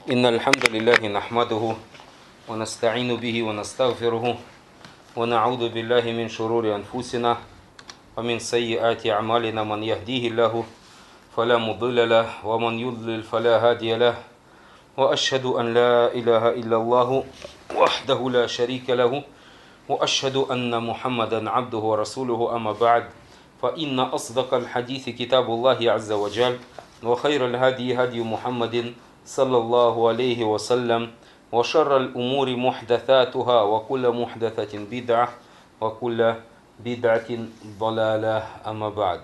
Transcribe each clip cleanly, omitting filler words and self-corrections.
إن الحمد لله نحمده ونستعين به ونستغفره ونعوذ بالله من شرور أنفسنا ومن سيئات أعمالنا من يهديه الله فلا مضل له ومن يضلل فلا هادي له وأشهد أن لا إله إلا الله وحده لا شريك له وأشهد أن محمدا عبده ورسوله أما بعد فإن أصدق الحديث كتاب الله عز وجل وخير الهدي هدي محمد صلى الله عليه وسلم وشر الأمور محدثاتها وكل محدثة بدعة وكل بدعة ضلالة أما بعد.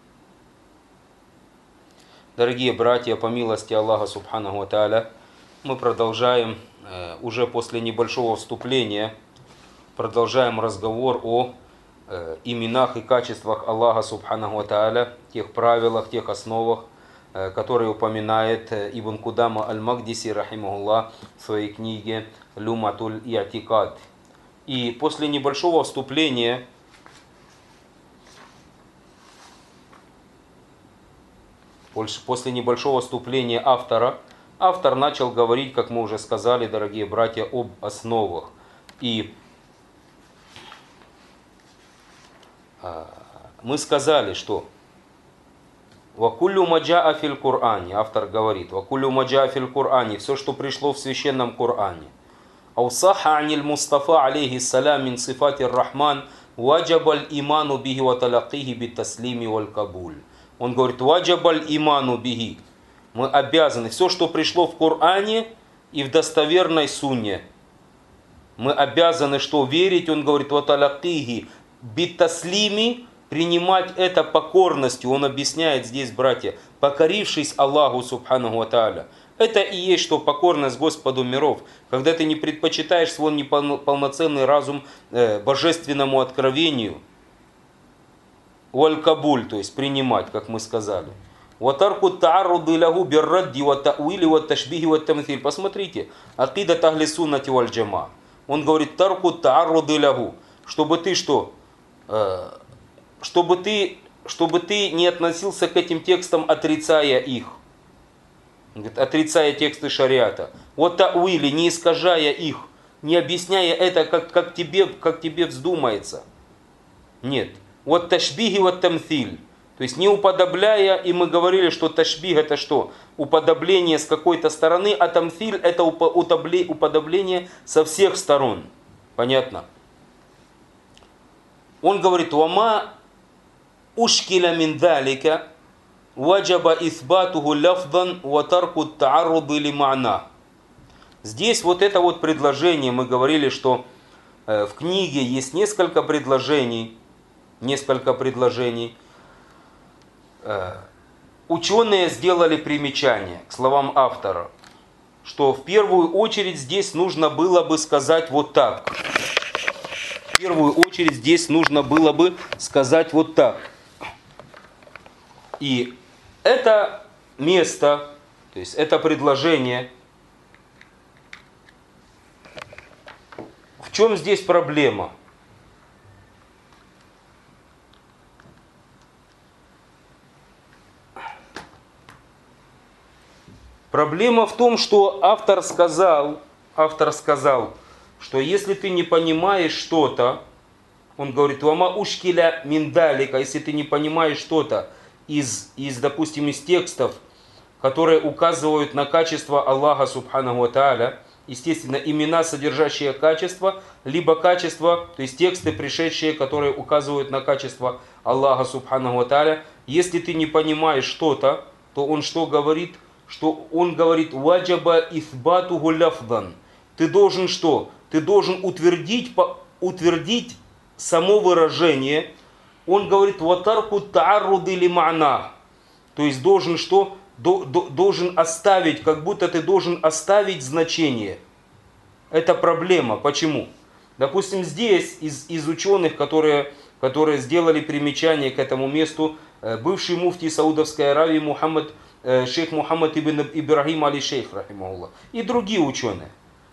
Дорогие братья, по милости Аллаха Субханаху ва Тааля, мы продолжаем, уже после небольшого вступления, продолжаем разговор о именах и качествах Аллаха Субханаху ва Тааля, тех правилах, тех основах, которые упоминает Ибн Кудама Аль-Магдиси, рахимахуллах, в своей книге «Люматуль И'тикад». И после небольшого вступления автор начал говорить, как мы уже сказали, дорогие братья, об основах. И мы сказали, что «Вакуллю маджаа фил Кур'ане», автор говорит, «Вакуллю маджаа фил Кур'ане», все, что пришло в священном Коране. «Аусаха аниль Мустафа, алейхиссалям, мин сифати рахман, ваджабаль иману бихи ва талакихи бит таслими валь кабуль». Он говорит, «Ваджабаль иману бихи». Мы обязаны, все, что пришло в Коране и в достоверной сунне, мы обязаны что верить, он говорит, «Ва талакихи бит таслими», принимать это покорностью. Он объясняет здесь, братья, покорившись Аллаху Субханаху ва Тааля. Это и есть что покорность Господу миров, когда ты не предпочитаешь свой неполноценный разум божественному откровению. Валь-кабуль, то есть принимать, как мы сказали. Посмотрите, акидат ахли суннати валь джама. Он говорит, тарку таарруды лягу, чтобы ты что? Чтобы ты не относился к этим текстам, отрицая их. Говорит, отрицая тексты шариата. Вот тауили, не искажая их, не объясняя это, как тебе вздумается. Нет. Вот ташбихи, вот тамthиль. То есть не уподобляя, и мы говорили, что ташбих это что? Уподобление с какой-то стороны, а тамthиль это уподобление со всех сторон. Понятно? Он говорит, «Вама ушкиля мин далика, ваджаба исбатуху лафдан, ва тарку таарруды ли ма'на». Здесь вот это вот предложение, мы говорили, что в книге есть несколько предложений. Ученые сделали примечание к словам автора, что в первую очередь здесь нужно было бы сказать вот так. В первую очередь здесь нужно было бы сказать вот так. И это место, то есть это предложение, в чем здесь проблема? Проблема в том, что автор сказал, что если ты не понимаешь что-то, он говорит, «Вама ушкиля миндалика», если ты не понимаешь что-то допустим, из текстов, которые указывают на качество Аллаха Субханаху ва Тааля, естественно, имена, содержащие качество, либо качество, то есть тексты, пришедшие, которые указывают на качество Аллаха Субханаху ва Тааля, если ты не понимаешь что-то, то он что говорит? Что он говорит, «Ваджаба исбатуху лафдан». Ты должен что? Ты должен утвердить само выражение. Он говорит, «Ватарку таарруды ли ма'на». То есть должен что? Должен оставить, как будто ты должен оставить значение. Это проблема. Почему? Допустим, здесь из ученых, которые сделали примечание к этому месту, бывший муфтий Саудовской Аравии шейх Мухаммад ибн Ибрахим али-Шейх, рахимахуллах, и другие ученые.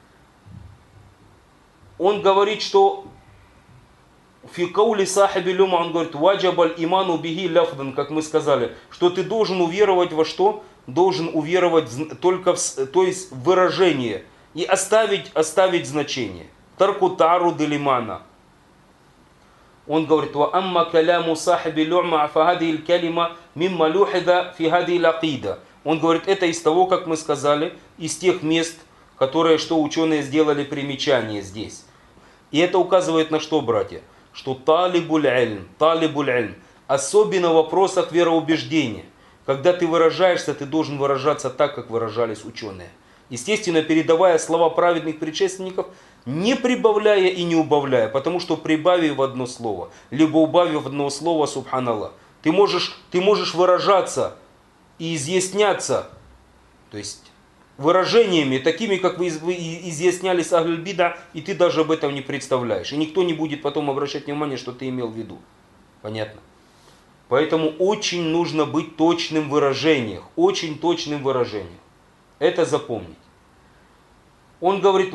Он говорит, что фикаули сахаби люма, он говорит, ваджабаль иману бихи ляфдан, как мы сказали, что ты должен уверовать во что? должен уверовать только то есть в выражение и оставить значение. Таркутару делимана. Он говорит: «Ва амма каляму сахиби лю'ма фахади калима мимма люхида фи хади лакида». Он говорит, это из того, как мы сказали, из тех мест, которые, что ученые сделали примечание здесь. И это указывает на что, братья? Что талибуль ильм, особенно в вопросах вероубеждения. Когда ты выражаешься, ты должен выражаться так, как выражались ученые. Естественно, передавая слова праведных предшественников, не прибавляя и не убавляя, потому что прибавив одно слово, либо убавив одно слово, субханаллах, ты можешь выражаться и изъясняться, то есть выражениями, такими, как вы изъяснялись Ахлюль Бида, и ты даже об этом не представляешь. И никто не будет потом обращать внимание, что ты имел в виду. Понятно? Поэтому очень нужно быть точным в выражениях, очень точным в выражениях. Это запомнить. Он говорит,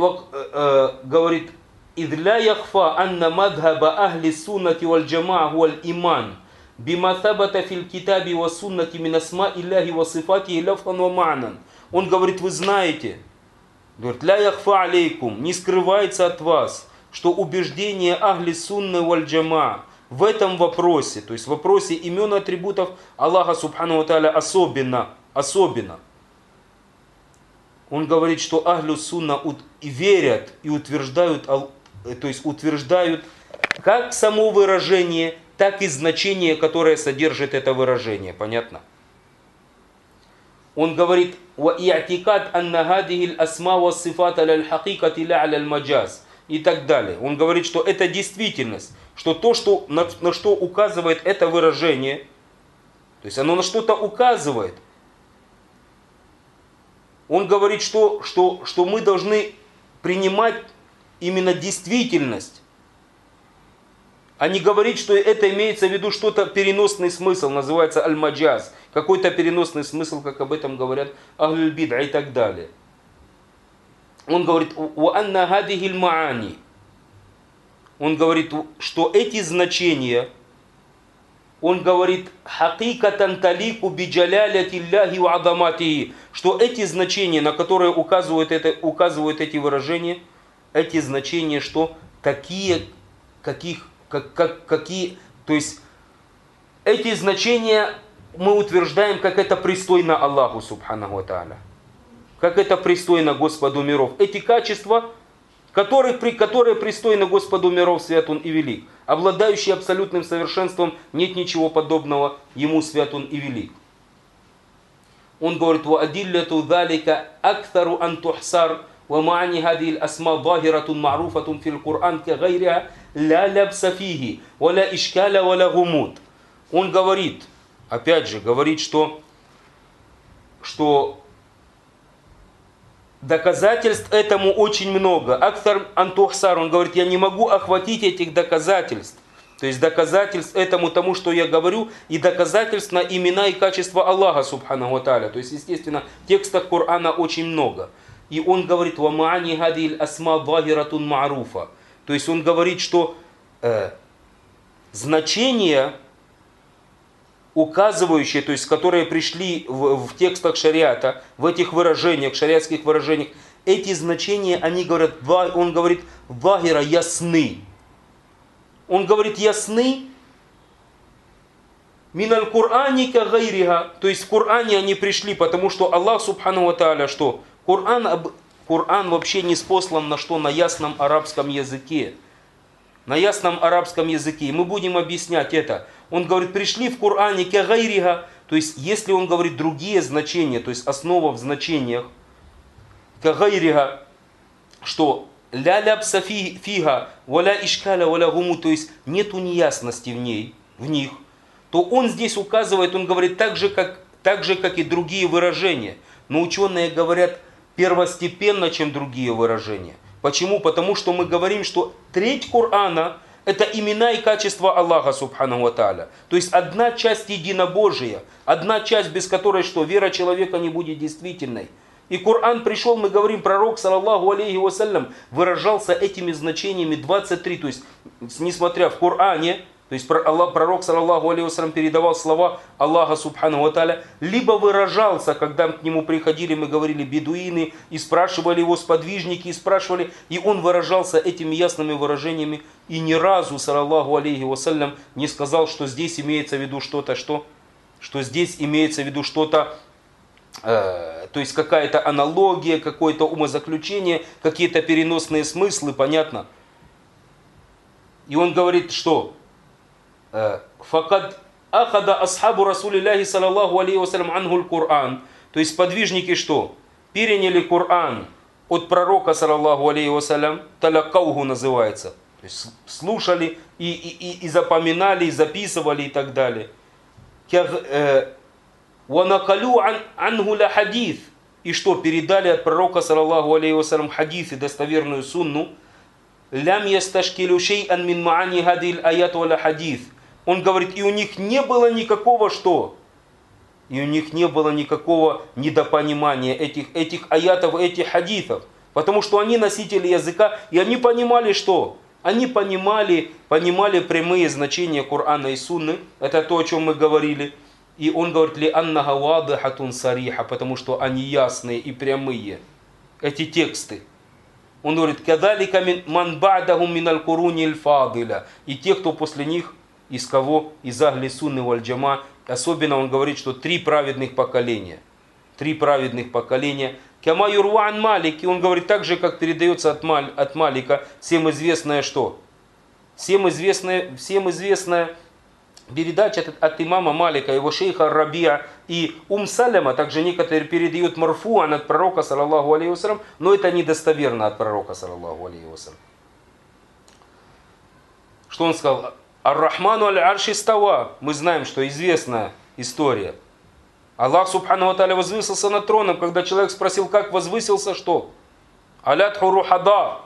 «Идля яхфа анна мадхаба ахли суннати валь джамаа валь иман бима табата фил китаби ва суннати мин асма илляхи ва сифати лафан ва ма'нан». Он говорит, вы знаете, говорит, «Ля яхфа алейкум», не скрывается от вас, что убеждение ахли сунны валь джамаа в этом вопросе, то есть в вопросе имен и атрибутов Аллаха субхану ва тааля особенно. Он говорит, что ахлю сунна верят и утверждают, то есть утверждают как само выражение, так и значение, которое содержит это выражение. Понятно? Он говорит, وَإِعْتِقَادْ أَنَّ هَذِهِ الْأَسْمَاءَ وَالصِّفَاتَ لَلْحَقِيقَةِ لَا عَلَى الْمَجَازِ и так далее. Он говорит, что это действительность, что то, на что указывает это выражение, то есть оно на что-то указывает. Он говорит, что мы должны принимать именно действительность, а не говорить, что это имеется в виду что-то переносный смысл, называется аль-маджаз, какой-то переносный смысл, как об этом говорят Ахлюль Бид'а и так далее. Он говорит, «Уанна хадихиль маани». Он говорит, что эти значения, он говорит, «Хакикатан талику биджалялятилляхи ва адаматихи», что эти значения, на которые указывают эти выражения, эти значения, что такие, то есть эти значения мы утверждаем, как это пристойно Аллаху субханаху ва тааля, как это пристойно Господу миров. Эти качества, которые пристойны Господу миров, свят Он и велик, обладающий абсолютным совершенством, нет ничего подобного ему, свят Он и велик. Он говорит, وَأَدِلَّةُ ذَلِكَ أَكْثَرُ أَن تُحْصَرُ وَمَعَنِي هَذِهِ الْأَسْمَاء ظَاهِرَةٌ مَعْرُوفَةٌ فِي الْقُرْآنِ كَغَيْرِهَا لَا لَبْسَ فِيهِ وَلَا إِشْكَالَ وَلَا غُمُوض. Он говорит, опять же, говорит, что доказательств этому очень много. Аксар антухсар, он говорит, я не могу охватить этих доказательств. То есть доказательств этому тому, что я говорю, и доказательств на имена и качества Аллаха субханаху ва тааля. То есть, естественно, в текстах Корана очень много. И он говорит, «Ва маани хадиль асма захиратун ма'руфа». То есть он говорит, что значения, указывающие, то есть которые пришли в текстах шариата, в этих выражениях, шариатских выражениях, эти значения, он говорит, «Захира» ясны. Он говорит, ясны миналь Кур'ани ка гайриха. То есть в Коране они пришли, потому что Аллах субхану ва тааля, что Коран вообще не спослан на что? На ясном арабском языке. На ясном арабском языке. И мы будем объяснять это. Он говорит, пришли в Коране ка гайриха. То есть если он говорит другие значения, то есть основа в значениях, ка гайриха, что ля лябса фига, валя ишкаля, валя гуму, то есть нету неясности в них, то он здесь указывает, он говорит так же, как и другие выражения. Но ученые говорят первостепенно, чем другие выражения. Почему? Потому что мы говорим, что треть Корана – это имена и качества Аллаха субханаху ва тааля. То есть одна часть единобожия, одна часть, без которой что? Вера человека не будет действительной. И Коран пришел, мы говорим, пророк, саллаллаху алейхи вассалям, выражался этими значениями 23. То есть, несмотря в Коране, то есть пророк, саллаллаху алейхи вассалям, передавал слова Аллаха субхану ва тааля, либо выражался, когда к нему приходили, мы говорили, бедуины, и спрашивали его сподвижники, и спрашивали, и он выражался этими ясными выражениями, и ни разу, саллаллаху алейхи вассалям, не сказал, что здесь имеется в виду что-то, что здесь имеется в виду что-то, то есть какая-то аналогия, какое-то умозаключение, какие-то переносные смыслы, понятно? И он говорит, что «Факад ахада асхабу Расулилляхи саллаллаху алейхи вассалям анхуль Кур'ан». То есть подвижники что? Переняли Коран от пророка, саллаллаху алейхи вассалям, талякауху называется. То есть слушали и запоминали, и записывали и так далее. «Ванакалю анху ля хадис». И что? Передали от пророка, саллаллаху алейхи вассалям, хадисы, достоверную сунну. «Лям ясташкилю шей'ан мин маани хадил аят валя хадис». Он говорит, и у них не было никакого что? И у них не было никакого недопонимания этих аятов, этих хадисов. Потому что они носители языка, и они понимали что? Они понимали прямые значения Корана и Сунны. Это то, о чем мы говорили. И он говорит, ли аннага вадихатун сариха, потому что они ясные и прямые. Эти тексты. Он говорит, кадалика ман ба'дахум миналь куруни аль-фадиля. И те, кто после них, из кого? Из ахли сунны валь джама. Особенно он говорит, что 3 праведных поколения. 3 праведных поколения. Кама юрва ан Малик. И он говорит, так же, как передается от Малика, всем известное что? Всем известная передача от имама Малика, его шейха Рабиа и Саляма, также некоторые передают марфуан от пророка, саллаллаху алейхи вассалям, но это недостоверно от пророка, саллаллаху алейхи вассалям. Что он сказал? Ар-Рахману аль-Арши става. Мы знаем, что известная история. Аллах субхану ва тааля возвысился над троном, когда человек спросил, как возвысился, что? Алятху рухада.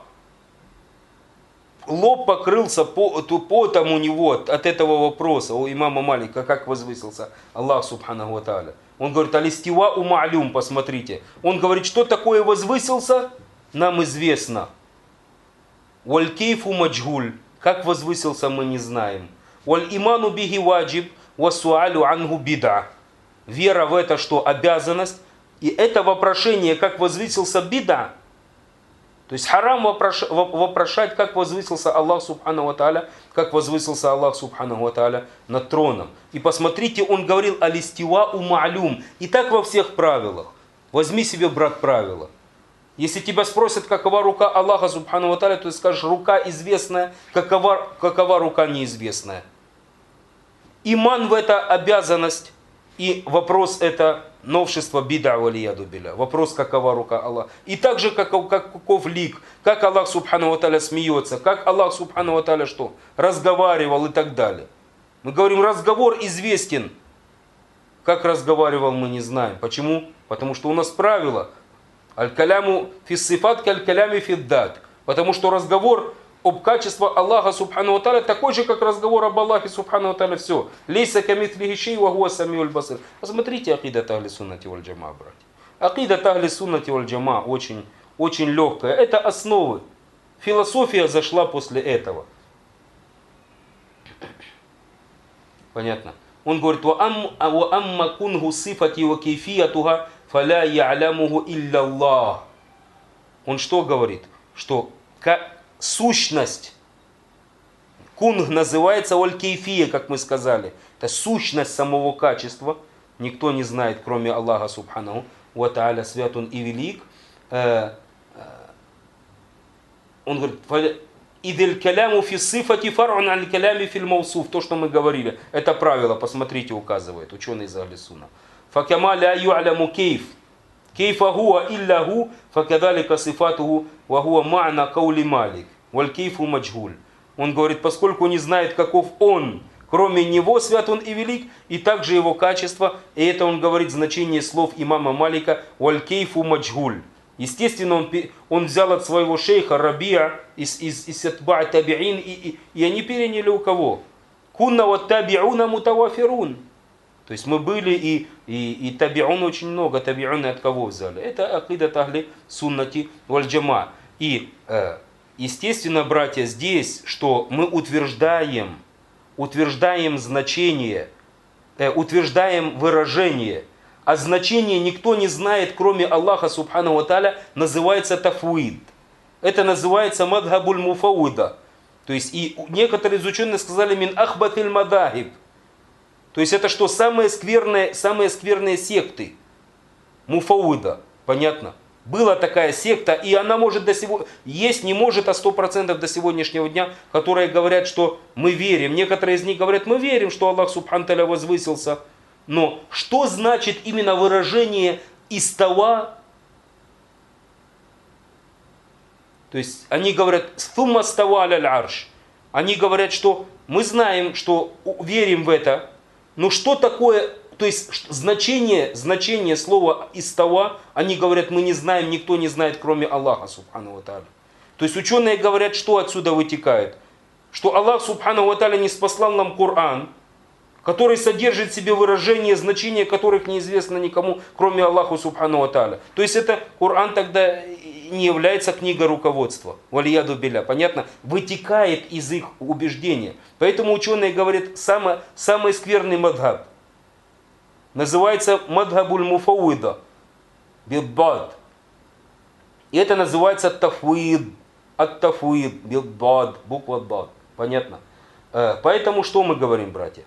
Лоб покрылся потом у него от этого вопроса, у имама Малика, как возвысился Аллах субхану ва тааля. Он говорит, алистива у ма'люм, посмотрите. Он говорит, что такое возвысился, нам известно. Валь кейфу маджгуль. Как возвысился, мы не знаем. Валь иману биги ваджиб, васуалю ангу бида. Вера в это, что обязанность. И это вопрошение, как возвысился, бида. То есть харам вопрошать, как возвысился Аллах субхану ва тааля, как возвысился Аллах субхану ва тааля над троном. И посмотрите, он говорил алистива у ма'люм. И так во всех правилах. Возьми себе, брат, правила. Если тебя спросят, какова рука Аллаха субхану ва тааля, то ты скажешь, рука известная, какова рука неизвестная. Иман в это обязанность, и вопрос это новшество бида валияду билля. Вопрос, какова рука Аллаха. И также, каков лик, как Аллах субхану ва тааля смеется, как Аллах субхану ва тааля что? Разговаривал и так далее. Мы говорим, разговор известен. Как разговаривал, мы не знаем. Почему? Потому что у нас правило. Аль-каляму фиссифат каль-калями фиддат. Потому что разговор об качестве Аллаха субхану ва тааля такой же, как разговор об Аллахе субхану ва тааля. Все. Лейса камитлихи шей ва хуа самиуль басир. Посмотрите акидат ахли суннати валь джама, братья. Акидат ахли суннати валь джама очень легкая. Это основы. Философия зашла после этого. Понятно? Он говорит, ва амма кунгу сифати ва кейфиятуха фаля я'лямуху илля Аллах. Он что говорит? Что сущность, кунг называется оль-кейфия, как мы сказали. Это сущность самого качества. Никто не знает, кроме Аллаха субханаху ва тааля, свят он и велик. Он говорит, идель каляму фи сифати фар'ун аль калями фил маусуф. То, что мы говорили. Это правило, посмотрите, указывает ученый из Ахли Сунна. Факама ля ю'ляму кейф. Кейфа хуа илля ху, факадалика сифатуху, ва хуа ма'на каули Малик. Валь кейфу маджгуль. Он говорит, поскольку не знает, каков он, кроме него свят он и велик, и также его качество, и это он говорит значение слов имама Малика, валь кейфу маджгуль. Естественно, он взял от своего шейха Рабиа из атба' таби'ин, и они переняли у кого? Кунна ва таби'уна мутавафирун. То есть мы были и таби'ун очень много, таби'уны от кого взяли? Это акидат ахли суннати валь джама. И естественно, братья, здесь, что мы утверждаем, утверждаем значение, утверждаем выражение, а значение никто не знает, кроме Аллаха Субхану ва Тааля, называется тафвид. Это называется мадхабуль муфауида. То есть и некоторые из ученых сказали мин ахбатиль мадахиб. То есть это что? Самые скверные секты. Муфауида. Понятно? Была такая секта, и она может есть, не может, а 100% до сегодняшнего дня, которые говорят, что мы верим. Некоторые из них говорят, мы верим, что Аллах Субхану Тааля возвысился. Но что значит именно выражение «истава»? То есть они говорят «сумма става аляль арш». Они говорят, что мы знаем, что верим в это, но что такое, то есть значение слова «истава», они говорят, мы не знаем, никто не знает, кроме Аллаха Субхану ва Тааля. То есть ученые говорят, что отсюда вытекает? Что Аллах Субхану ва Тааля не спаслал нам Коран, который содержит в себе выражения, значения которых неизвестно никому, кроме Аллаха Субхану ва Тааля. То есть это Коран тогда не является книгой руководства. Валияду билля. Понятно? Вытекает из их убеждения. Поэтому ученые говорят, самый скверный мадхаб называется мадхабуль муфауида. Билбад. И это называется тафвид. Ат-тафвид. Билбад. Буква бад. Понятно? Поэтому что мы говорим, братья?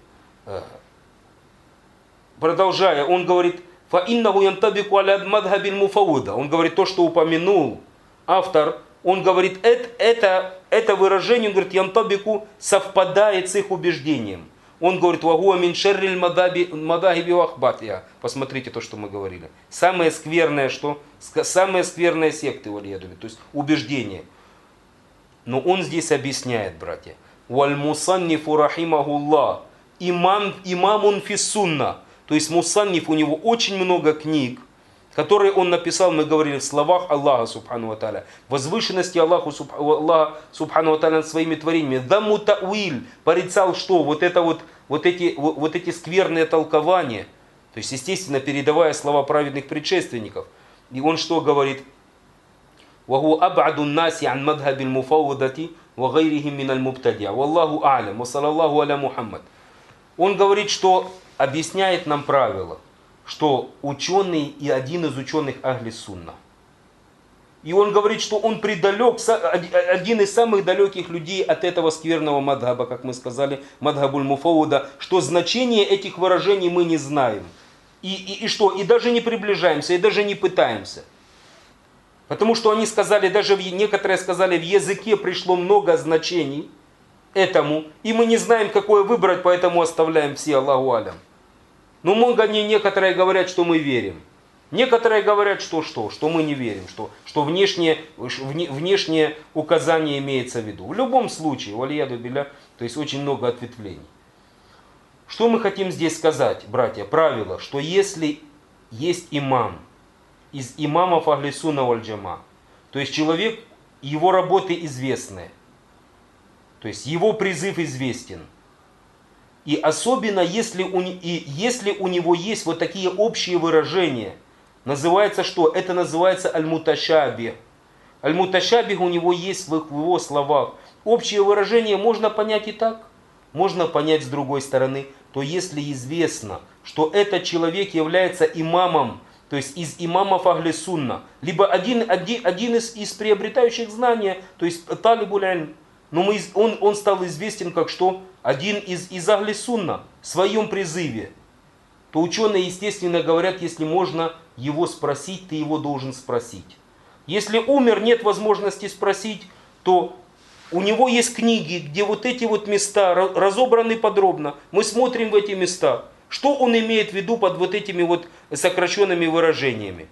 Продолжая, он говорит, فَإِنَّهُ يَنْتَبِقُ عَلَى مَذْهَبِ الْمُفَوِّضَةِ. Он говорит то, что упомянул автор. Он говорит, это выражение, он говорит, янтабику совпадает с их убеждением. Он говорит, وَهُوَ مِنْ شَرِّ الْمَذَاهِبِ وَأَخْبَاثِهَا. Посмотрите то, что мы говорили. Самое скверное, что? Самые скверные секты, валиядуби, то есть убеждения. Но он здесь объясняет, братья. وَالْمُصَنِّفُ رَحِمَهُ اللَّهِ имамун фиссунна. То есть мусанниф, у него очень много книг, которые он написал, мы говорили, в словах Аллаха Субхану ва Тааля, возвышенности Аллаха Субхану ва Тааля над своими творениями. Даму та'виль, порицал что? Вот эти скверные толкования. То есть, естественно, передавая слова праведных предшественников. И он что говорит? وَهُوَ أَبْعَدُ النَّاسِ عَنْ مَذْهَبِ الْمُفَوِّضَةِ وَغَيْرِهِمْ مِنَ الْمُبْتَدِعِ وَاللَّهُ أَعْلَمُ وَصَلَى اللَّهُ عَلَى مُحَمَّدٍ. Он говорит, что объясняет нам правило, что ученый и один из ученых Ахли Сунна. И он говорит, что он придалек, один из самых далеких людей от этого скверного мадхаба, как мы сказали, мадхабуль муфауида, что значение этих выражений мы не знаем. И что? И даже не приближаемся, и даже не пытаемся. Потому что они сказали, даже некоторые сказали, в языке пришло много значений этому, и мы не знаем, какое выбрать, поэтому оставляем все, Аллаху алям. Но некоторые говорят, что мы верим. Некоторые говорят, что мы не верим, что внешнее указание имеется в виду. В любом случае, валияду билля, то есть очень много ответвлений. Что мы хотим здесь сказать, братья? Правило, что если есть имам, из имамов Ахли Сунна валь Джама, то есть человек, его работы известны, то есть его призыв известен. И особенно если у него есть вот такие общие выражения, называется что? Это называется аль-муташабих. Аль-муташабих у него есть в его словах. Общее выражение можно понять и так, можно понять с другой стороны. То если известно, что этот человек является имамом, то есть из имамов Ахли Сунна, либо один из приобретающих знания, то есть талибуль ильм, но он стал известен как что? Один из Ахли Сунна в своем призыве. То ученые, естественно, говорят, если можно его спросить, ты его должен спросить. Если умер, нет возможности спросить, то у него есть книги, где вот эти вот места разобраны подробно. Мы смотрим в эти места. Что он имеет в виду под вот этими вот сокращенными выражениями?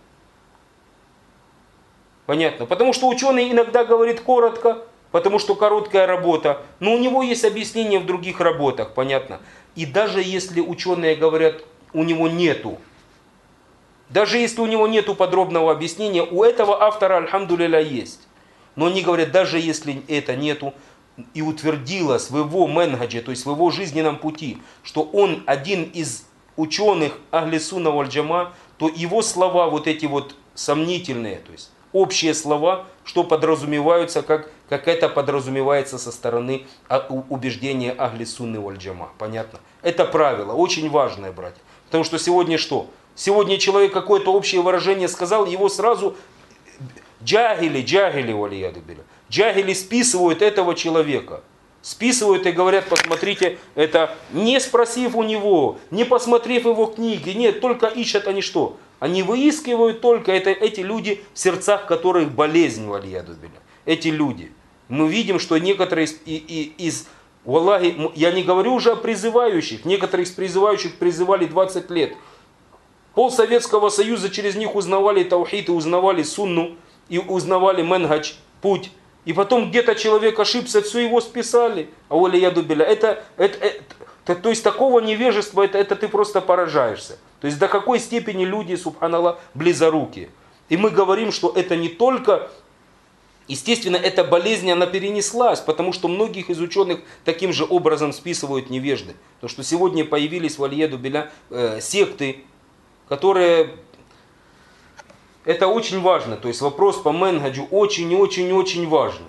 Понятно? Потому что ученый иногда говорит коротко, потому что короткая работа, но у него есть объяснение в других работах, понятно? И даже если ученые говорят, у него нету, даже если у него нету подробного объяснения, у этого автора, альхамдулилля, есть. Но они говорят, даже если это нету, и утвердилось в его менхаджи, то есть в его жизненном пути, что он один из ученых Ахли Сунна валь Джама, то его слова вот эти вот сомнительные, то есть общие слова, что подразумеваются, как это подразумевается со стороны убеждения Ахли Сунны валь Джама. Понятно? Это правило, очень важное, братья. Потому что сегодня что? Сегодня человек какое-то общее выражение сказал, его сразу джагили валияду билля. Джагили списывают этого человека. Списывают и говорят, посмотрите, это не спросив у него, не посмотрев его книги, нет, только ищут они что? Они выискивают только эти люди, в сердцах которых болезнь, валияду билля. Эти люди. Мы видим, что некоторые из Валлахи, я не говорю уже о призывающих, некоторых из призывающих призывали 20 лет. Пол Советского Союза через них узнавали таухид, и узнавали сунну, и узнавали менхадж, путь. И потом где-то человек ошибся, все его списали. А валияду билля. То есть такого невежества, это ты просто поражаешься. То есть до какой степени люди, субханаллах, близорукие. И мы говорим, что это не только, естественно, эта болезнь, она перенеслась, потому что многих из ученых таким же образом списывают невежды. Потому что сегодня появились, валияду билля, секты, которые... Это очень важно, то есть вопрос по менхаджу очень важный.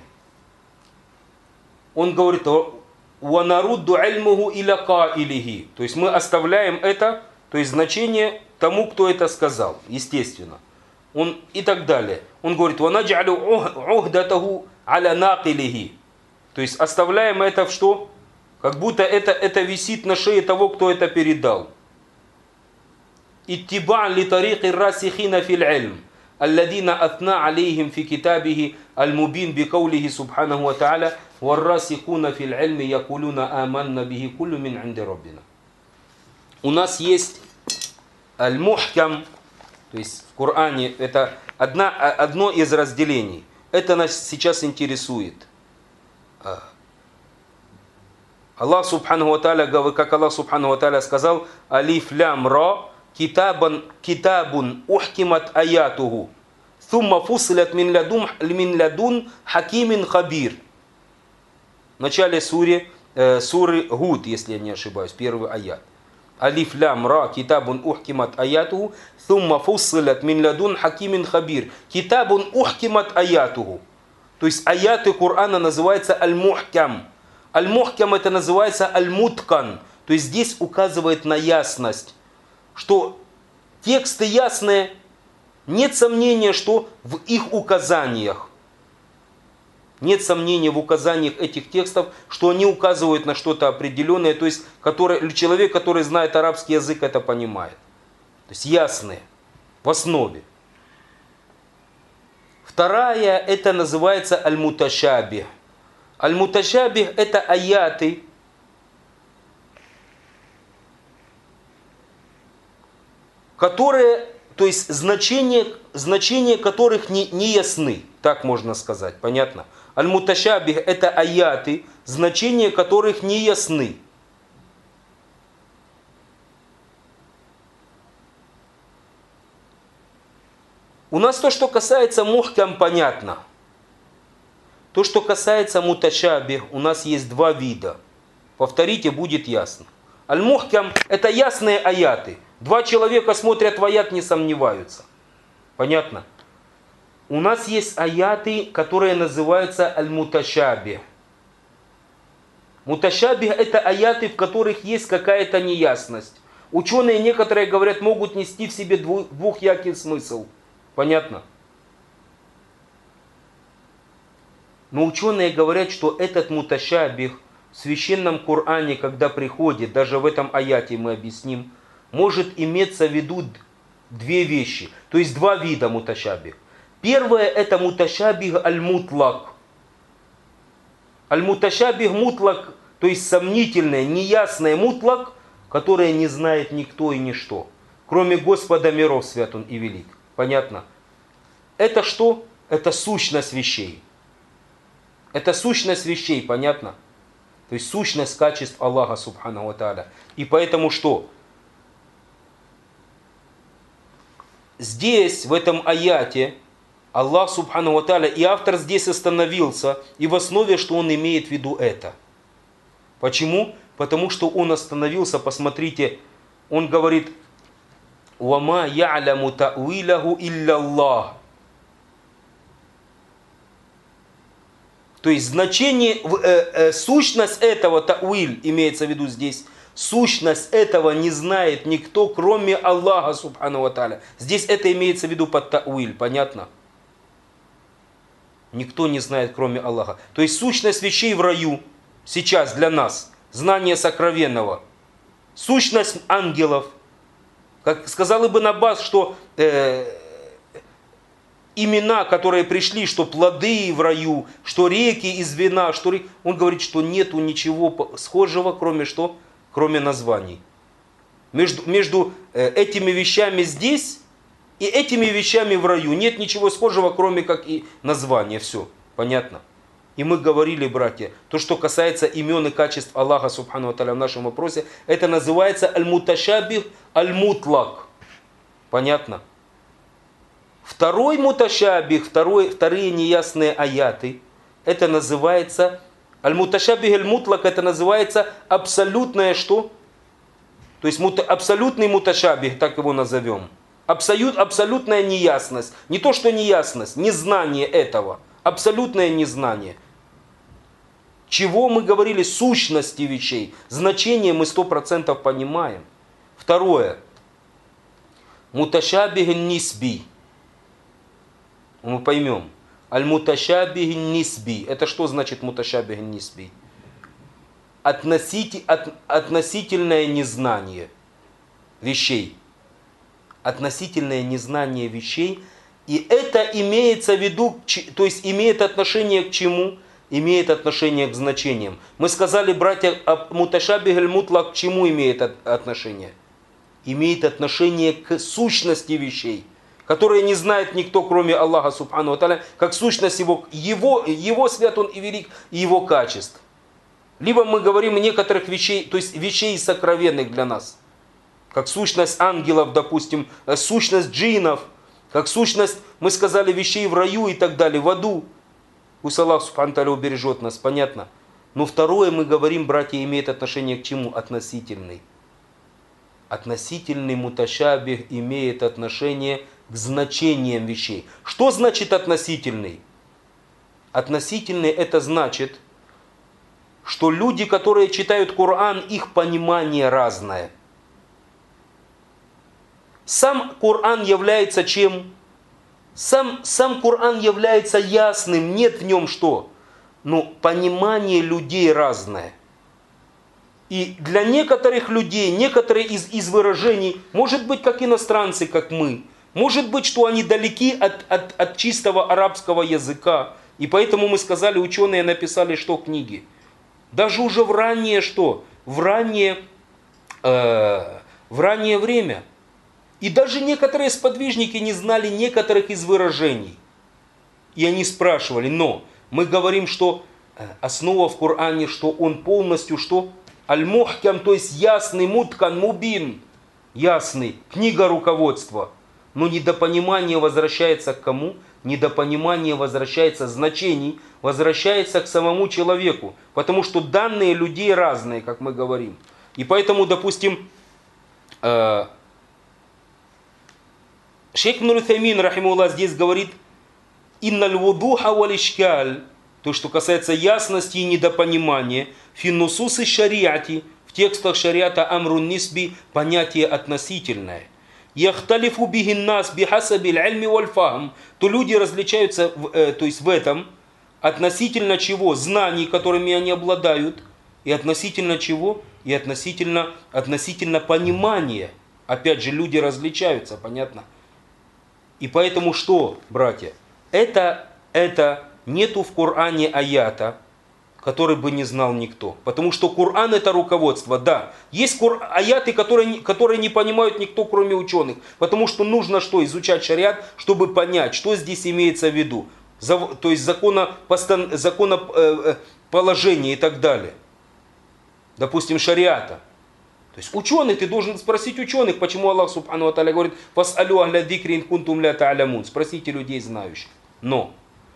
Он говорит, «Ванарудду альмуху иля каилихи». То есть мы оставляем это, то есть значение тому, кто это сказал, естественно. Он и так далее. Он говорит, «Ванаджалю ухдатаху аля накилихи». То есть оставляем это в что? Как будто это висит на шее того, кто это передал. Иттиба' ли тарики расихина фил ильм. Алладина атна алейхим фи китабихи аль-мубин би каулихи субханаху ва та'аля варрасихуна фил ильми якулуна аманна бихи куллю мин инди раббина. У нас есть аль-мухкам, то есть в Коране это одно из разделений. Это нас сейчас интересует. Аллах субханаху ва та'аля, как Аллах субханаху ва та'аля сказал, алиф лям ра китабун ухкимат аятуху thumma фусилят мин ладун хакимин хабир. В начале суры Гуд, если я не ошибаюсь, первый аят. Алиф лям ра китабун ухкимат аятуху thumma фусилят мин ладун хакимин хабир. Китабун ухкимат аятуху. То есть аяты Корана называются аль-мухкам. Аль-мухкам это называется аль-муткан. То есть здесь указывает на ясность, что тексты ясные, нет сомнения, что в их указаниях, нет сомнения в указаниях этих текстов, что они указывают на что-то определенное, то есть человек, который знает арабский язык, это понимает. То есть ясные, в основе. Вторая, это называется аль-муташабих. Аль-муташабих это аяты, которые, то есть значения которых не ясны, так можно сказать, понятно? Аль-муташабих это аяты, значения которых не ясны. У нас то, что касается мухкам, понятно. То, что касается муташабих, у нас есть два вида. Повторите, будет ясно. Аль-мухкам это ясные аяты. Два человека смотрят в аят, не сомневаются. Понятно? У нас есть аяты, которые называются аль-муташабих. Муташабих это аяты, в которых есть какая-то неясность. Ученые некоторые говорят, могут нести в себе двухъякий смысл. Понятно? Но ученые говорят, что этот муташабих в священном Коране, когда приходит, даже в этом аяте мы объясним, может иметься в виду две вещи. То есть два вида муташабих. Первое это муташабих аль-мутлак. Аль-муташабих мутлак, то есть сомнительное, неясное мутлак, которое не знает никто и ничто. Кроме Господа миров, свят Он и велик. Понятно? Это что? Это сущность вещей. Это сущность вещей, понятно? То есть сущность качеств Аллаха субханаху ва тааля. И поэтому что? Здесь, в этом аяте, Аллах субханаху ва тааля, и автор здесь остановился, и в основе, что он имеет в виду это. Почему? Потому что он остановился, посмотрите, он говорит, «Вама я'ляму та'виляху илля Аллах». То есть значение, сущность этого тауиль имеется в виду здесь. Сущность этого не знает никто, кроме Аллаха субхану ва тааля. Здесь это имеется в виду под тауиль, понятно? Никто не знает, кроме Аллаха. То есть сущность вещей в раю сейчас для нас, знание сокровенного. Сущность ангелов. Как сказал Ибн Аббас, что имена, которые пришли, что плоды в раю, что реки из вина, что он говорит, что нету ничего схожего, кроме что? Кроме названий. Между этими вещами здесь и этими вещами в раю нет ничего схожего, кроме как и названия. Все, понятно? И мы говорили, братья, то, что касается имен и качеств Аллаха субхану ва тааля в нашем вопросе, это называется аль-муташабих аль-мутлак. Понятно? Второй муташабих, вторые неясные аяты, это называется, аль-муташабих аль-мутлак, это называется абсолютное что? То есть абсолютный муташабих, так его назовем. Абсолютная неясность. Не то, что неясность, незнание этого. Абсолютное незнание. Чего мы говорили? Сущности вещей. Значение мы 100% понимаем. Второе. Муташабих нисби. Мы поймем. Аль-муташабих нисби. Это что значит муташабих нисби? Относительное незнание вещей. Относительное незнание вещей. И это имеется в виду, то есть имеет отношение к чему? Имеет отношение к значениям. Мы сказали, братья, муташабих аль-мутлак к чему имеет отношение? Имеет отношение к сущности вещей, которые не знает никто, кроме Аллаха субхану ва тааля, как сущность его свят он и велик, и его качеств. Либо мы говорим некоторых вещей, то есть вещей сокровенных для нас, как сущность ангелов, допустим, сущность джиннов, как сущность, мы сказали, вещей в раю и так далее, в аду. Пусть Аллах субхану ва тааля убережет нас, понятно? Но второе мы говорим, братья, имеет отношение к чему? Относительный. Относительный муташабих имеет отношение к значениям вещей. Что значит относительный? Относительный это значит, что люди, которые читают Коран, их понимание разное. Сам Коран является чем? Сам Коран является ясным, нет в нем что? Но понимание людей разное. И для некоторых людей, некоторые из выражений, может быть, как иностранцы, как мы, может быть, что они далеки от чистого арабского языка. И поэтому мы сказали, ученые написали, что книги. Даже уже в раннее что? В раннее время. И даже некоторые сподвижники не знали некоторых из выражений. И они спрашивали, но мы говорим, что основа в Коране, что он полностью что? Аль-Мухкам, то есть ясный, муткан, мубин, ясный, книга руководства. Но недопонимание возвращается к кому? Недопонимание возвращается значений, возвращается к самому человеку. Потому что данные людей разные, как мы говорим. И поэтому, допустим, шейх Ибн Утаймин, рахимахуллах, здесь говорит, «Инналь вудуха валь ишкаль», то, что касается ясности и недопонимания, финнусусы шариати, в текстах шариата амрун нисби, понятие относительное. Яхталифу бихин нас бихасабиль альми валь фахм, то люди различаются то есть в этом относительно чего? Знаний, которыми они обладают, и относительно чего? И относительно понимания. Опять же, люди различаются, понятно? И поэтому что, братья? Это нету в Коране аята, который бы не знал никто. Потому что Коран это руководство, да. Есть аяты, которые не понимают никто, кроме ученых. Потому что нужно что? Изучать шариат, чтобы понять, что здесь имеется в виду. То есть законоположение и так далее. Допустим, шариата. То есть ученый, ты должен спросить ученых, почему Аллах субхану ва тааля говорит, «Фас'алю ахля дикри ин кунтум ля та'алямун». Спросите людей знающих. Но.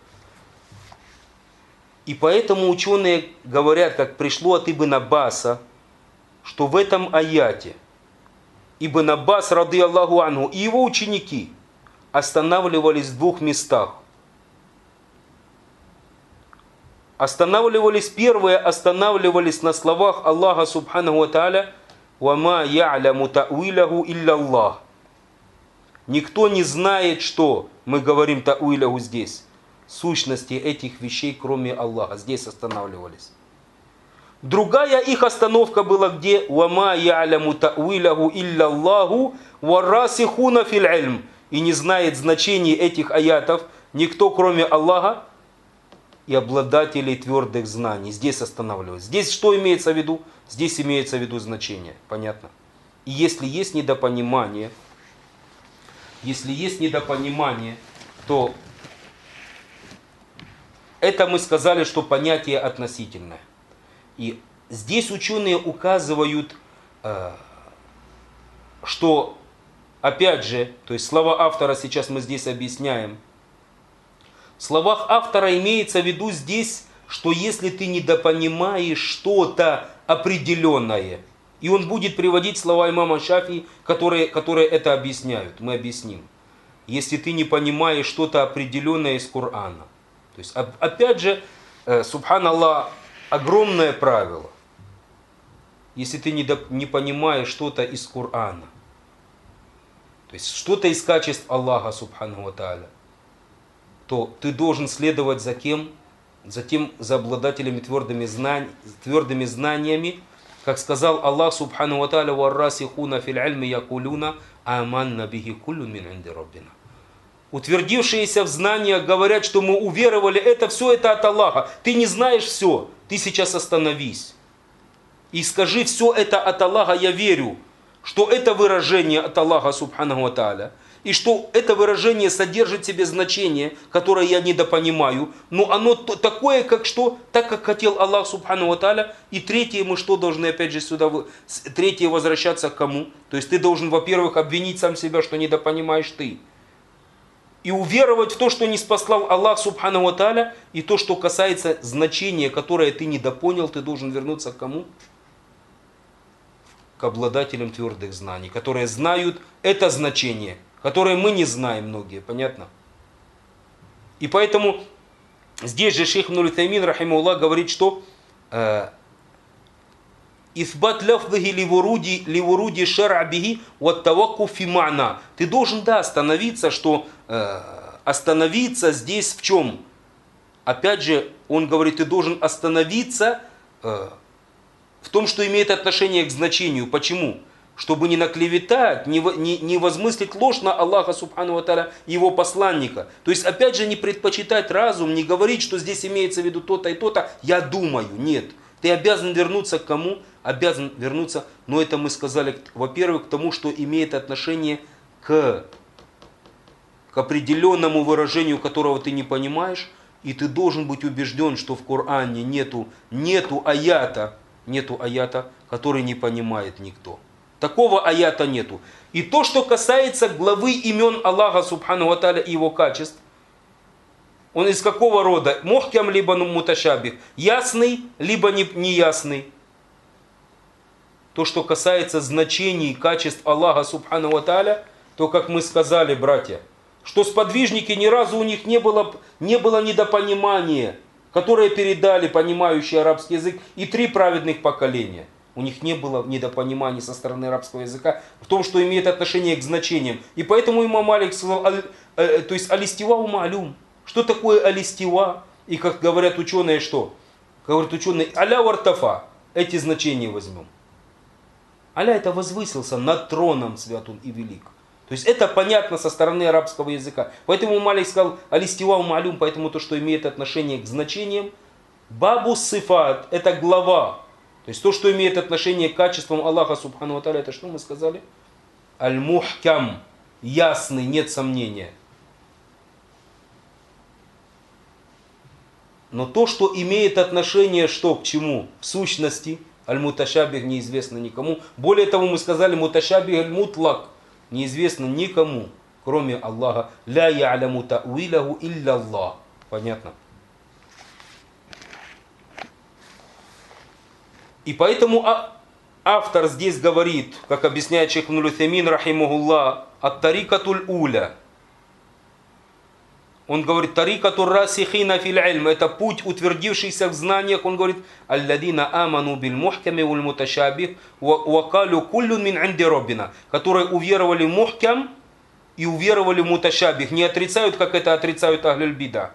И поэтому ученые говорят, как пришло от Ибн Аббаса, что в этом аяте Ибн Аббас, рады Аллаху анху, и его ученики останавливались в двух местах. Первые останавливались на словах Аллаха Субханаху ва Тааля: «Вама я'ляму та'уиляху илля Аллах». Никто не знает, что мы говорим та'уиляху здесь, сущности этих вещей, кроме Аллаха. Здесь останавливались. Другая их остановка была где? «Вама я'ляму та'уиляху илля Аллаху варрасихуна фил ильм». И не знает значений этих аятов никто, кроме Аллаха, и обладателей твердых знаний. Здесь останавливаюсь. Здесь что имеется в виду? Здесь имеется в виду значение. Понятно? И если есть недопонимание, то это мы сказали, что понятие относительное. И здесь ученые указывают, что, опять же, то есть слова автора сейчас мы здесь объясняем. В словах автора имеется в виду здесь, что если ты недопонимаешь что-то определенное, и он будет приводить слова имама Шафии, которые это объясняют, мы объясним. Если ты не понимаешь что-то определенное из Корана. То есть, опять же, субханаллах, огромное правило. Если ты не понимаешь что-то из Корана, то есть что-то из качеств Аллаха, субханаху ва тааля, то ты должен следовать за кем? За обладателями твердыми знаниями, как сказал Аллах субханаху ва тааля: «Варрасихуна фил ильми якулуна аманна бихи куллун мин инди раббина». Утвердившиеся в знаниях говорят, что мы уверовали, все это от Аллаха. Ты не знаешь все, ты сейчас остановись. И скажи: все это от Аллаха, я верю, что это выражение от Аллаха субханаху ва тааля. И что это выражение содержит в себе значение, которое я недопонимаю, но оно такое, так как хотел Аллах субхану ва тааля. И третье, мы что должны опять же сюда, третье возвращаться к кому? То есть ты должен, во-первых, обвинить сам себя, что недопонимаешь ты. И уверовать в то, что не спаслал Аллах субхану ва тааля. И то, что касается значения, которое ты недопонял, ты должен вернуться к кому? К обладателям твердых знаний, которые знают это значение, которые мы не знаем многие, понятно? И поэтому здесь же шейх Ибн Утаймин, рахимахуллах, говорит, что «Исбат лафдхи ливуруди шар'а бихи ват таваккуф фи ма'на». Ты должен, остановиться, остановиться здесь в чем? Опять же, он говорит, ты должен остановиться в том, что имеет отношение к значению. Почему? Чтобы не наклеветать, не возмыслить ложь на Аллаха субхану ва тааля и его посланника. То есть, опять же, не предпочитать разум, не говорить, что здесь имеется в виду то-то и то-то, я думаю. Нет. Ты обязан вернуться к кому? Обязан вернуться, но это мы сказали, во-первых, к тому, что имеет отношение к определенному выражению, которого ты не понимаешь, и ты должен быть убежден, что в Коране нету аята, который не понимает никто. Такого аята нету. И то, что касается главы имен Аллаха субхану ва тааля и его качеств, он из какого рода? Мухкям либо муташабих. Ясный, либо неясный. То, что касается значений и качеств Аллаха субхану ва тааля, то, как мы сказали, братья, что сподвижники ни разу у них не было недопонимания, которое передали понимающий арабский язык, и 3 праведных поколения. У них не было недопонимания со стороны арабского языка в том, что имеет отношение к значениям. И поэтому имам Малик сказал, то есть алистива ма'люм. Что такое алистива? И как говорят ученые, что? Говорят ученые, аля вартафа. Эти значения возьмем. Аля это возвысился над троном, свят он и велик. То есть это понятно со стороны арабского языка. Поэтому Малик сказал алистива ма'люм, поэтому то, что имеет отношение к значениям. Бабу сифат, это глава. То есть то, что имеет отношение к качествам Аллаха субхану ва тааля, это что мы сказали? Аль-мухкам, ясный, нет сомнения. Но то, что имеет отношение что к чему? В сущности, аль-муташабих неизвестно никому. Более того, мы сказали, муташабих аль-мутлак неизвестно никому, кроме Аллаха. Ля я'ляму та'уиляху илля Аллах. Понятно? И поэтому автор здесь говорит, как объясняет шейх Ибн Утаймин, рахимахуллах, ат-тарикатуль уля. Он говорит, тарикату расихина фил ильм, это путь утвердившийся в знаниях. Он говорит, алладина аману биль мухками валь муташабих вакалю куллюн мин инди роббина, которые уверовали в мухкам и уверовали в муташабих. Не отрицают, как это отрицают ахлюль бида.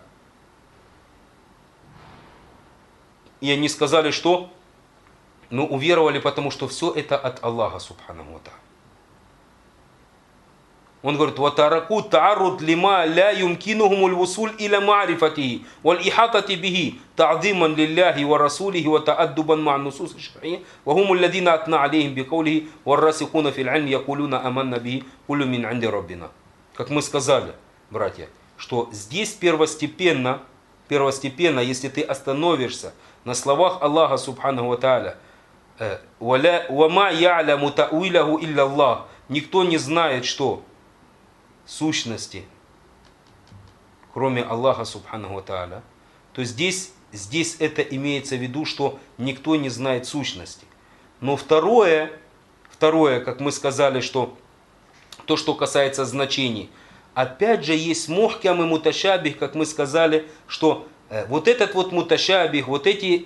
И они сказали, что? Ну, уверовали, потому что все это от Аллаха, субханаху ва тааля. Он говорит, «Ватараку таарруд лима ля юмкинухумуль вусуль иля ма'рифатихи валь ихатати бихи та'зиман лилляхи ва расулихи ва та'аддубан ма'а нусус шар'ия ва хумул ладина атна алейхим бикаулихи ва расихуна фил ильм якулуна аманна бихи куллю мин инди раббина». Как мы сказали, братья, что здесь первостепенно, если ты остановишься на словах Аллаха субханаху ва тааля, «Ва ма я'ляму та'уиляху илля Аллах», никто не знает, что сущности, кроме Аллаха субханаху ва тааля, то здесь это имеется в виду, что никто не знает сущности. Но второе, как мы сказали, что то, что касается значений, опять же есть мухкам и муташабих, как мы сказали, что вот этот вот муташабих, вот эти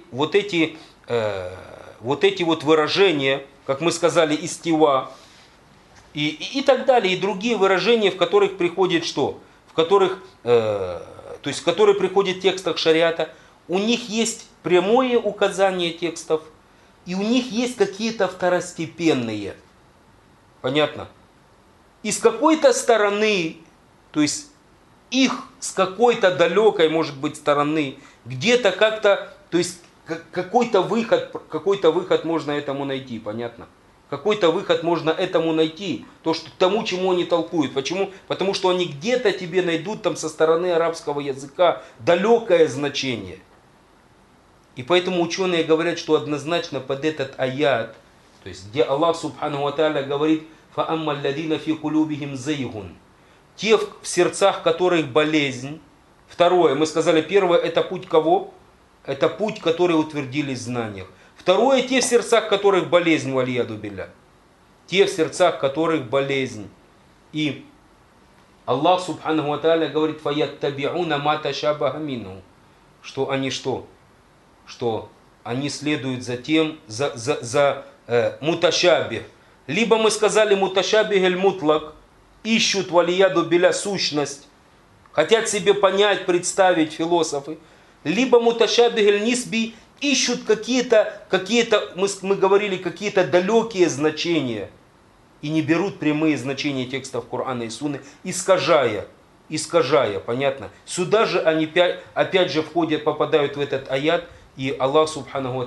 выражения, как мы сказали, истива, и так далее, и другие выражения, в которых приходит что? В которые приходят в текстах шариата, у них есть прямое указание текстов, и у них есть какие-то второстепенные. Понятно? И с какой-то стороны, то есть их с какой-то далекой, может быть, стороны, где-то как-то, то есть какой-то выход можно этому найти, понятно? Какой-то выход можно этому найти, тому, чему они толкуют. Почему? Потому что они где-то тебе найдут там со стороны арабского языка далекое значение. И поэтому ученые говорят, что однозначно под этот аят, то есть где Аллах субханаху ва тааля говорит, فَأَمَّا الَّذِينَ فِي قُلُوبِهِمْ زَيْغٌ, те в сердцах которых болезнь. Второе, мы сказали, первое, это путь кого? Это путь, который утвердили в знаниях. Второе, те в сердцах которых болезнь, валияду билля. Те в сердцах которых болезнь. И Аллах субханаху ва тааля говорит, فَيَتَّبِعُونَ مَا تَشَابَهَ مِنْهُ, что они что? Что они следуют за тем, за муташабих. Либо мы сказали муташабих эль-мутлак, ищут валияду билля сущность, хотят себе понять, представить философы. Либо муташабих эль-нисби, ищут какие-то, мы говорили, какие-то далекие значения и не берут прямые значения текстов Корана и Сунны, искажая, понятно? Сюда же они опять же попадают в этот аят, и Аллах субханаху ва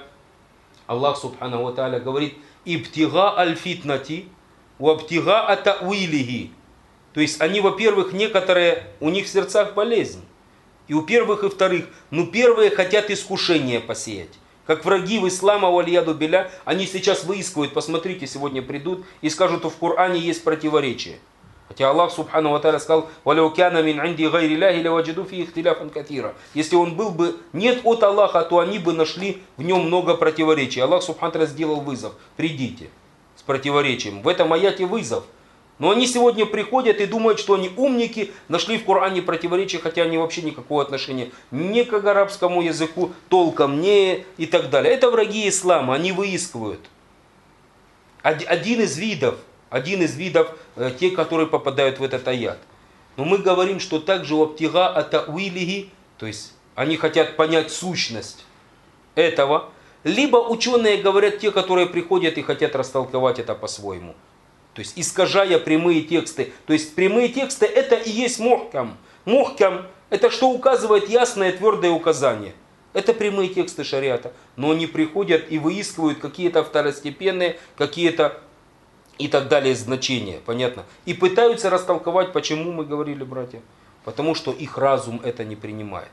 тааля говорит, «Ибтига аль-фитнати, вабтига ата-уилихи». То есть они, во-первых, некоторые, у них в сердцах болезнь. И у первых, и вторых. Но первые хотят искушение посеять. Как враги в ислама, валияду билля, они сейчас выискивают, посмотрите, сегодня придут и скажут, что в Коране есть противоречие. Хотя Аллах субхану ва тааля сказал, «Валяу кяна мин инди гайри ляхи лаваджиду фи ихтиляфан катира». Если он был бы нет от Аллаха, то они бы нашли в нем много противоречий. Аллах субхану ва тааля сделал вызов. Придите с противоречием. В этом аяте вызов. Но они сегодня приходят и думают, что они умники, нашли в Коране противоречия, хотя они вообще никакого отношения ни к арабскому языку толком, не и так далее. Это враги ислама, они выискивают. Один из видов, те, которые попадают в этот аят. Но мы говорим, что также ваптига ата-уилихи, то есть они хотят понять сущность этого. Либо ученые говорят, те, которые приходят и хотят растолковать это по-своему. То есть искажая прямые тексты. То есть прямые тексты это и есть мухкам. Мухкам это что указывает ясное твердое указание. Это прямые тексты шариата. Но они приходят и выискивают какие-то второстепенные, какие-то и так далее значения. Понятно? И пытаются растолковать, почему мы говорили, братья. Потому что их разум это не принимает.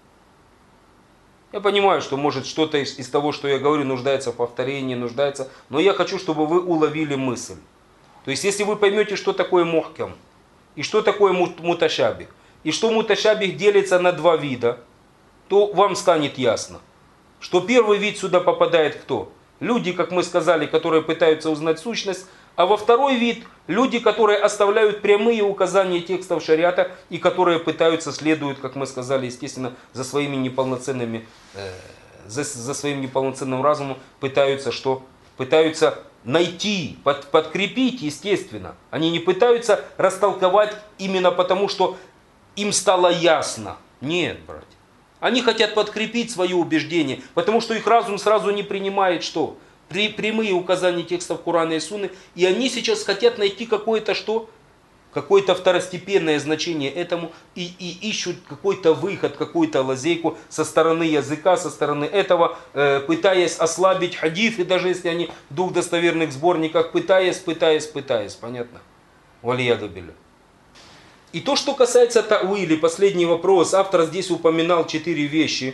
Я понимаю, что может что-то из того, что я говорю, нуждается в повторении, но я хочу, чтобы вы уловили мысль. То есть, если вы поймете, что такое мухкам, и что такое муташабих, и что муташабих делится на два вида, то вам станет ясно, что первый вид сюда попадает кто? Люди, как мы сказали, которые пытаются узнать сущность, А во второй вид люди, которые оставляют прямые указания текстов шариата и которые пытаются, следуют, как мы сказали, естественно, за своими неполноценными, за своим неполноценным разумом, пытаются что? Пытаются найти, подкрепить, естественно. Они не пытаются растолковать именно потому, что им стало ясно. Нет, братья. Они хотят подкрепить свое убеждение, потому что их разум сразу не принимает что? Прямые указания текстов Корана и Сунны, и они сейчас хотят найти какое-то что? Какое-то второстепенное значение этому, и ищут какой-то выход, какую-то лазейку со стороны языка, со стороны этого, пытаясь ослабить хадифы, даже если они в двух достоверных сборниках, пытаясь, понятно? Валияду билля. И то, что касается тауили, последний вопрос, автор здесь упоминал 4 вещи.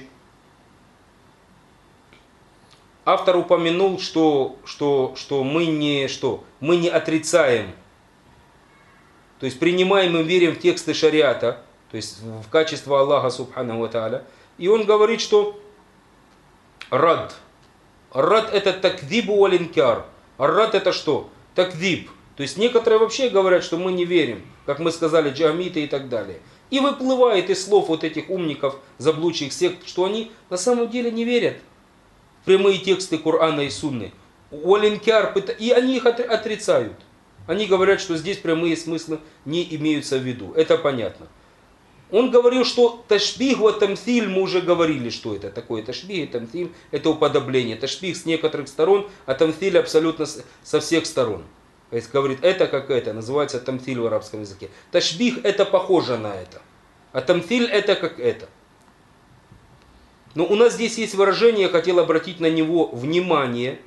Автор упомянул, что мы не отрицаем, то есть принимаем и верим в тексты шариата, то есть в качество Аллаха Субханаху ва Тааля. И он говорит, что рад. Рад это такдибу валинкяр. Рад это что? Такдиб. То есть некоторые вообще говорят, что мы не верим, как мы сказали, джамиты и так далее. И выплывает из слов вот этих умников, заблудших сект, что они на самом деле не верят в прямые тексты Корана и Сунны. И они их отрицают. Они говорят, что здесь прямые смыслы не имеются в виду. Это понятно. Он говорил, что ташбих ва тамсиль, мы уже говорили, что это такое. Ташбих и тамсиль – это уподобление. Ташбих с некоторых сторон, а тамсиль абсолютно со всех сторон. То есть говорит, это как это, называется тамсиль в арабском языке. Ташбих – это похоже на это, а тамсиль – это как это. Но у нас здесь есть выражение, я хотел обратить на него внимание.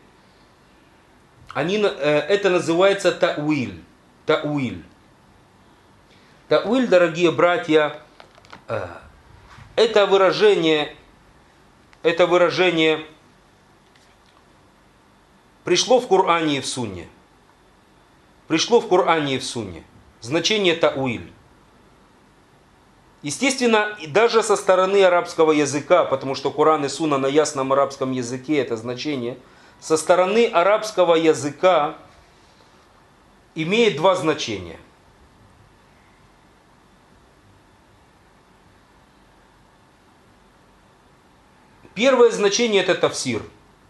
Это называется тауиль. Тауиль. Тауиль, дорогие братья, это выражение пришло в Коране и в Сунне. Пришло в Коране и в Сунне. Значение тауиль. Естественно, даже со стороны арабского языка, потому что Коран и Сунна на ясном арабском языке это значение, со стороны арабского языка имеет два значения. Первое значение это тафсир.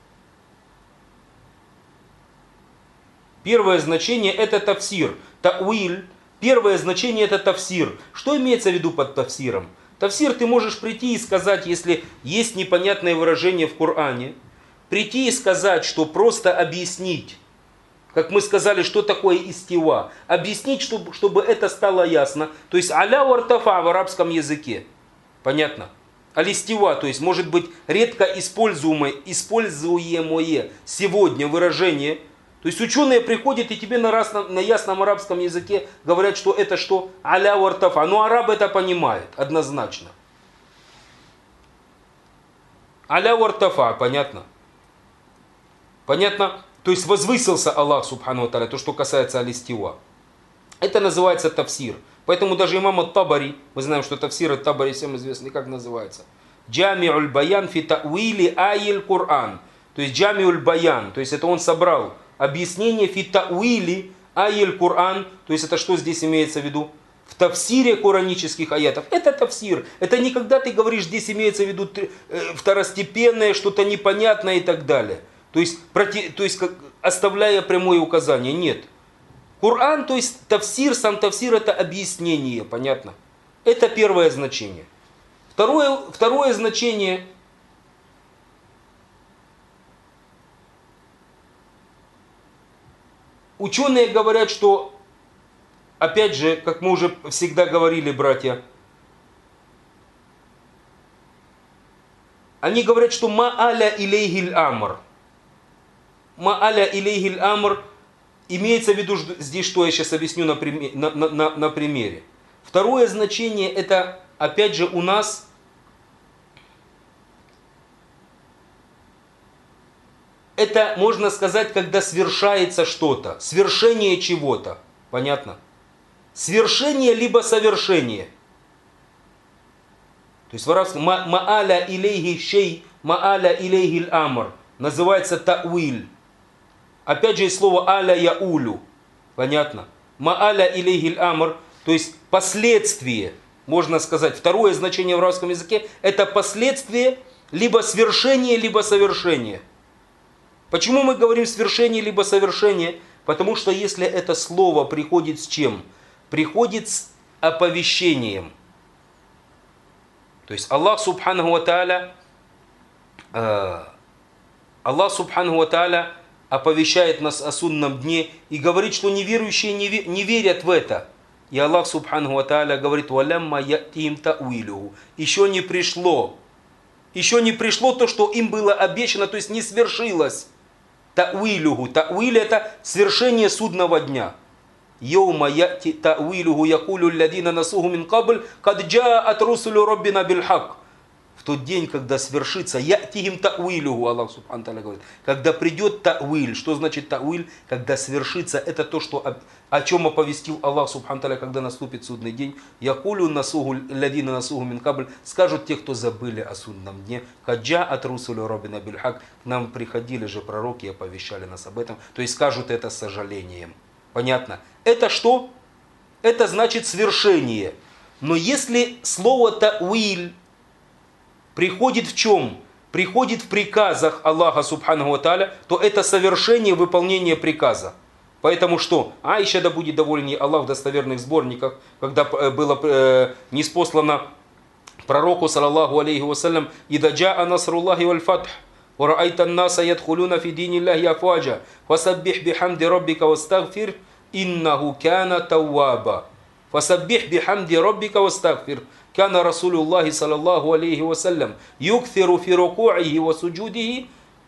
Первое значение это тафсир. Тауиль. Первое значение это тафсир. Что имеется в виду под тафсиром? Тафсир ты можешь прийти и сказать, если есть непонятное выражение в Коране, прийти и сказать, что просто объяснить, как мы сказали, что такое истива, объяснить, чтобы это стало ясно. То есть аля вартафа в арабском языке. Понятно? Алистива, то есть может быть редко используемое сегодня выражение. То есть ученые приходят и тебе на ясном арабском языке говорят, что это что? Аля вартафа. Но араб это понимает однозначно. Аля вартафа, понятно? Понятно? То есть возвысился Аллах Субхану ва Тааля, то, что касается алистива. Это называется тафсир. Поэтому даже имам ат-Табари, мы знаем, что тафсир ат-Табари всем известный, как называется? Джамиуль баян фи тауили аиль Кур'ан. То есть джамиуль баян, то есть это он собрал объяснение фи тауили аиль Кур'ан. То есть это что здесь имеется в виду? В тафсире коранических аятов. Это тафсир. Это не когда ты говоришь, здесь имеется в виду второстепенное, что-то непонятное и так далее. То есть оставляя прямое указание. Нет. Коран, то есть тафсир, сам тафсир это объяснение, понятно? Это первое значение. Второе значение. Ученые говорят, что, опять же, как мы уже всегда говорили, братья, они говорят, что ма'аля илейхиль амр. Ма'аля илейхиль амр. Имеется в виду здесь, что я сейчас объясню на примере. Второе значение это, опять же, у нас это, можно сказать, когда свершается что-то. Свершение чего-то. Понятно? Свершение либо совершение. То есть в арабском ма'аля илейхи шей, ма'аля илейхиль амр. Называется тауиль. Опять же, есть слово аля яулю. Понятно? Ма'аля илейхиль амр, то есть последствие, можно сказать. Второе значение в арабском языке – это последствие либо свершение, либо совершение. Почему мы говорим свершение, либо совершение? Потому что если это слово приходит с чем? Приходит с оповещением. То есть Аллах Субханаху ва Тааля оповещает нас о судном дне и говорит, что неверующие не верят в это. И Аллах Субханаху ва Тааля говорит: «Валямма я'тихим та'уилуху». Еще не пришло то, что им было обещано, то есть не свершилось. Та'уилуху. Та'уиль — это свершение судного дня. Йоума я'ти та'уилуху якулю лядина насуху мин кабль кад джа'ат русулю роббина билхак. В тот день, когда свершится я'тихим та'уилуху, Аллах Субхану Тааля говорит, когда придет та'уиль. Что значит та'уиль? Когда свершится, это то, что, о чем оповестил Аллах Субхану Тааля, когда наступит судный день. Якулю насуху лядина насуху мин кабль. Скажут те, кто забыли о судном дне. Кад джа'ат русулю роббина билхак. К нам приходили же пророки и оповещали нас об этом. То есть скажут это с сожалением. Понятно? Это что? Это значит свершение. Но если слово та'уиль приходит в чем? Приходит в приказах Аллаха Субханаху ва Тааля, то это совершение выполнения приказа. Поэтому что? Аиша, да будет доволен ей Аллах, в достоверных сборниках, когда было ниспослано пророку, саллаллаху алейхи вассалям: «Ида джаа насруллахи валь фатх, ва раайта ан-наса ядхулуна фи диниллахи афваджа, фасаббих бихамди раббика вастагфир, иннаху кана тавваба». Фасаббих бихамди раббика вастагфир. Кана Расулуллахи саллаллаху алейхи вассалям юкфиру фи руку'ихи ва суджудихи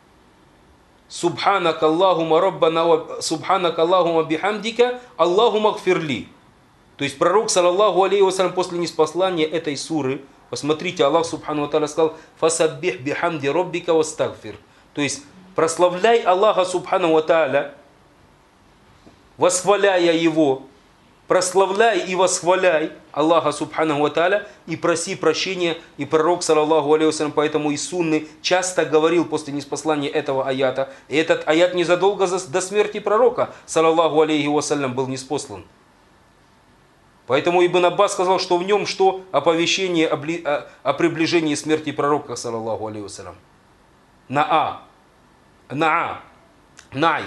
субханака Аллахума раббана субханака Аллахума бихамдика Аллахума гфирли. То есть пророк, саллаллаху алейхи вассалям, после ниспослания этой суры, посмотрите, Аллах Субхану ва Тааля сказал: «Фасаббих бихамди раббика вастагфир». То есть прославляй Аллаха Субхану ва Тааля, восхваляя Его, прославляй и восхваляй Аллаха Субханаху ва Тааля и проси прощения. И пророк, саллаллаху алейхи вассалям, поэтому из сунны часто говорил после ниспослания этого аята. И этот аят незадолго до смерти пророка, саллаллаху алейхи вассалям, был ниспослан. Поэтому Ибн Аббас сказал, что в нем что? Оповещение о приближении смерти пророка, саллаллаху алейхи вассалям. На'и.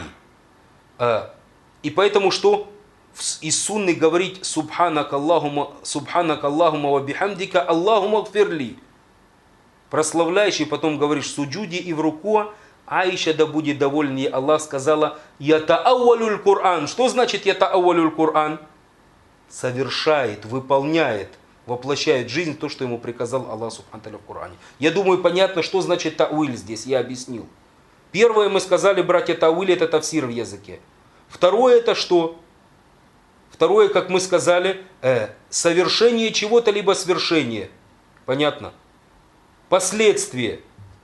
И поэтому что? Из сунны говорить субханак Аллахума ва бихамдика Аллахума гфирли. Прославляешь и потом говоришь в суджуде и в руку. Аиша, да будет доволен ей Аллах, сказала: ята'аввалюль Кур'ан. Что значит ята'аввалюль Кур'ан? Совершает, выполняет, воплощает в жизнь то, что ему приказал Аллах Субхану Тааля в Коране. Я думаю, понятно, что значит та'уиль здесь, я объяснил. Первое, мы сказали, братья, та'уиль — это тафсир в языке. Второе — это что? Второе, как мы сказали, совершение чего-то, либо свершение. Понятно? Последствие.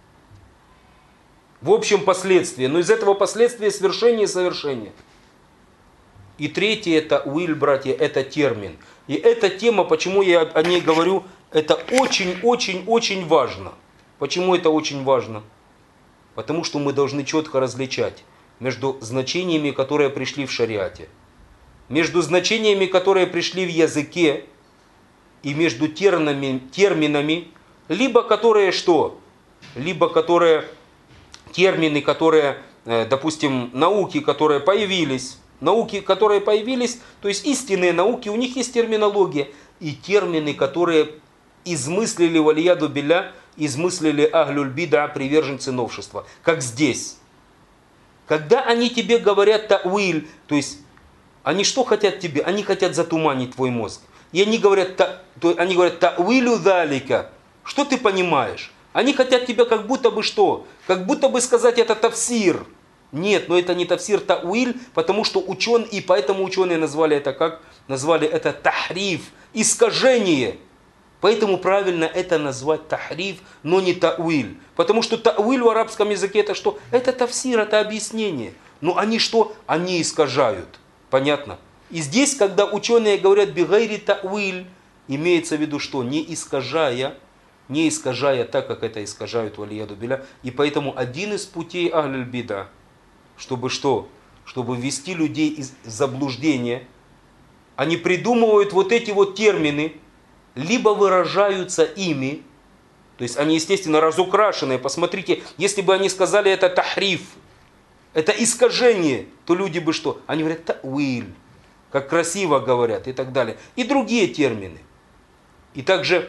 В общем, последствие. Но из этого последствия свершение и совершение. И третье — это уиль, братья, это термин. И эта тема, почему я о ней говорю, это очень важно. Почему это очень важно? Потому что мы должны четко различать между значениями, которые пришли в шариате, между значениями, которые пришли в языке, и между терминами, либо которые что? Либо которые термины, которые, допустим, науки, которые появились, то есть истинные науки, у них есть терминология, и термины, которые измыслили, валияду билля, измыслили ахлюль бида, приверженцы новшества. Как здесь. Когда они тебе говорят та'уиль, то есть они что хотят тебе? Они хотят затуманить твой мозг. И они говорят та'уилю залика. Что ты понимаешь? Они хотят тебя как будто бы что? Как будто бы сказать это тафсир. Нет, но это не тафсир, та'уиль, потому что и поэтому ученые назвали это как? Назвали это тахриф, искажение. Поэтому правильно это назвать тахриф, но не та'уиль. Потому что та'уиль в арабском языке это что? Это тафсир, это объяснение. Но они что? Они искажают. Понятно? И здесь, когда ученые говорят бигайри та'уиль, имеется в виду что? Не искажая так, как это искажают валияду билля. И поэтому один из путей ахлюль бида, чтобы что? чтобы ввести людей в заблуждение, они придумывают вот эти вот термины, либо выражаются ими, то есть они, естественно, разукрашенные. Посмотрите, если бы они сказали это тахриф, это искажение, то люди бы что? Они говорят тауиль, как красиво говорят и так далее. И другие термины. И также,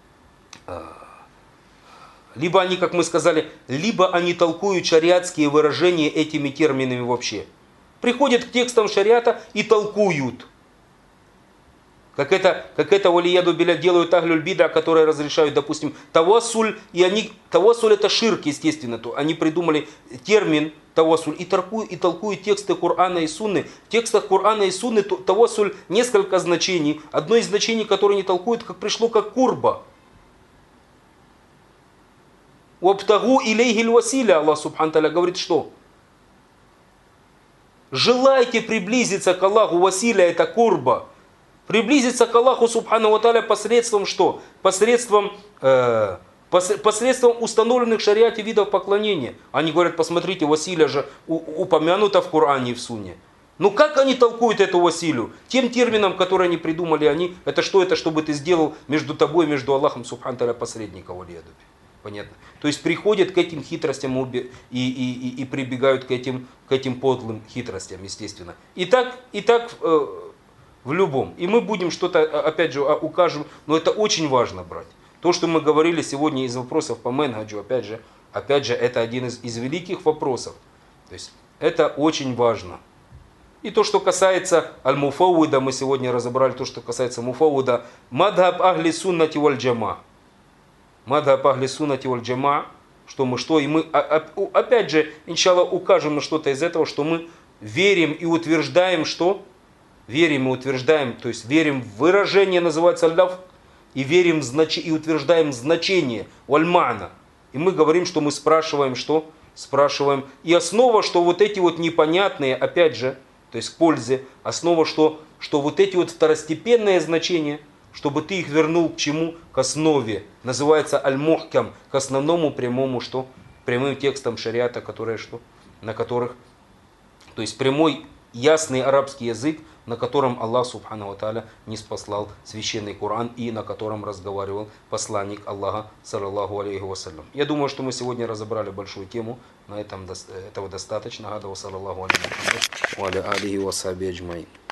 либо они, как мы сказали, либо они толкуют шариатские выражения этими терминами вообще. Приходят к текстам шариата и толкуют. Как это валияду билля делают ахлюль бида, которые разрешают, допустим, тавассуль, и тавассуль это ширк, естественно, то они придумали термин тавассуль и толкуют тексты Корана и Сунны. В текстах Корана и Сунны тавассуль несколько значений. Одно из значений, которое они толкуют, как пришло как курба. Уабтагу илейхиль василя, Аллах субхану та'аля говорит, что? Желайте приблизиться к Аллаху, василя это курба. Приблизиться к Аллаху Субхану ва Тааля посредством что? Посредством установленных в шариате видов поклонения. Они говорят, посмотрите, василя же упомянуто в Коране и в Сунне. Ну как они толкуют эту василю? Тем термином, который они придумали, это что? Это чтобы ты сделал между тобой и между Аллахом Субхану Тааля посредника. Понятно? То есть приходят к этим хитростям и прибегают к этим подлым хитростям, естественно. И так в любом. И мы будем что-то, опять же, укажем, но это очень важно брать. То, что мы говорили сегодня из вопросов по менхаджу, опять же, это один из великих вопросов. То есть, это очень важно. И то, что касается аль-муфауида, мы сегодня разобрали то, что касается муфауида. Мадхаб ахли суннати валь джама. Мадхаб ахли суннати валь джама. И мы, опять же, иншаллах, укажем на что-то из этого, что мы верим и утверждаем, что? Верим и утверждаем, то есть верим в выражение, называется аль-лаф, и верим и утверждаем значение, валь-мана. И мы говорим, что мы спрашиваем, что? Спрашиваем. И основа, что вот эти вот непонятные, опять же, то есть к пользе, основа, что вот эти вот второстепенные значения, чтобы ты их вернул к чему? К основе. Называется аль-мухкам, к основному прямому, что? Прямым текстам шариата, на которых, то есть прямой, ясный арабский язык, на котором Аллах Субхану ва Тааля ниспослал священный Коран и на котором разговаривал посланник Аллаха, саллаллаху алейхи вассалям. Я думаю, что мы сегодня разобрали большую тему, на этом этого достаточно. Ада ва саллаллаху алейхи ва саллям, ва аля алихи ва сахби аджмаин.